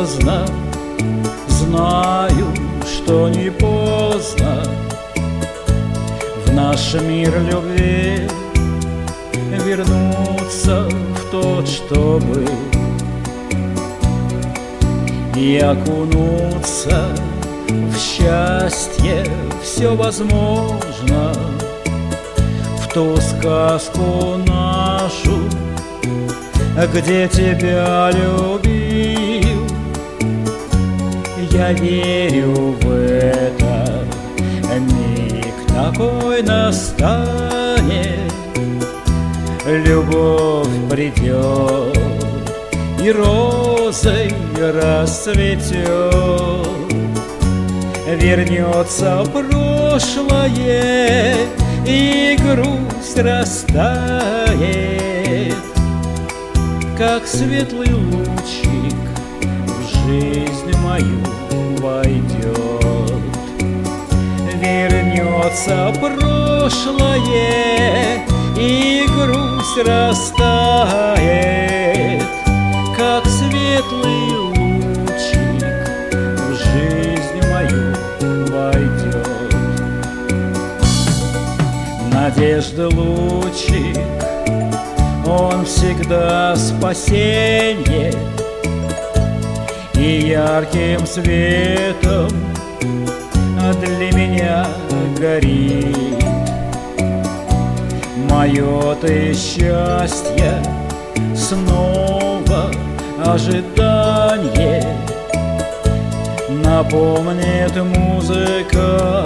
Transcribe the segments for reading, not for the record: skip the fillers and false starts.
поздно, знаю, что не поздно в наш мир любви вернуться в тот, что был, и окунуться в счастье все возможно, в ту сказку нашу, где тебя любил. Я верю в это, миг такой настанет, любовь придет и розой расцветет, вернется прошлое и грусть растает, как светлый лучик в жизнь мою войдет. Вернется прошлое и грусть растает, как светлый лучик в жизнь мою войдет. Надежды лучик, он всегда спасенье, и ярким светом для меня горит. Мое ты счастье, снова ожидание, напомнит музыка,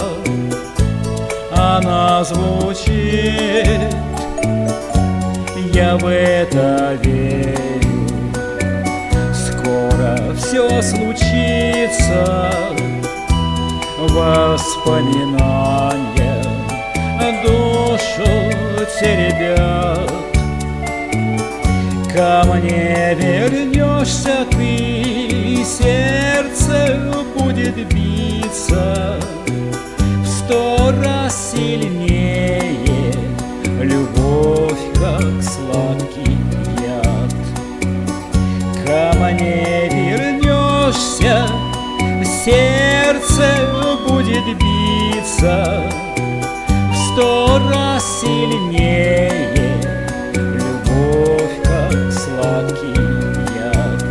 она звучит. Я в это верю, скоро все случится. Воспоминания душу теребят. Ко мне вернешься ты, сердце будет биться в 100 раз сильнее. Любовь, как сладкий яд. Ко мне вернешься, сердце будет биться в 100 раз сильнее. Любовь, как сладкий яд.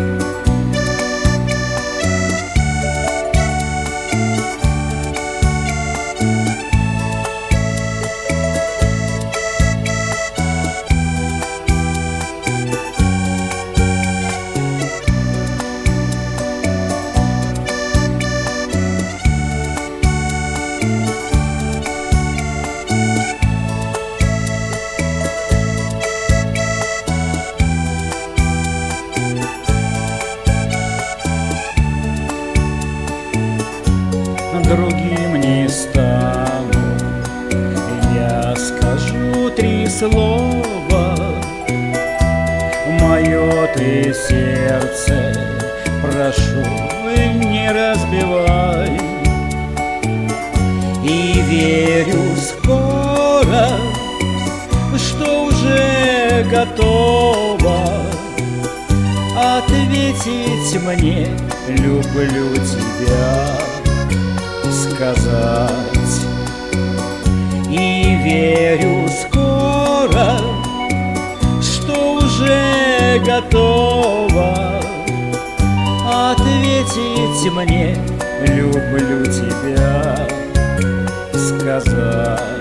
Другим не стану, я скажу 3 слова. Мое ты сердце, прошу, не разбивай. И верю скоро, что уже готова ответить мне «люблю тебя» сказать. И верю скоро, что уже готова ответить мне «люблю тебя» сказать.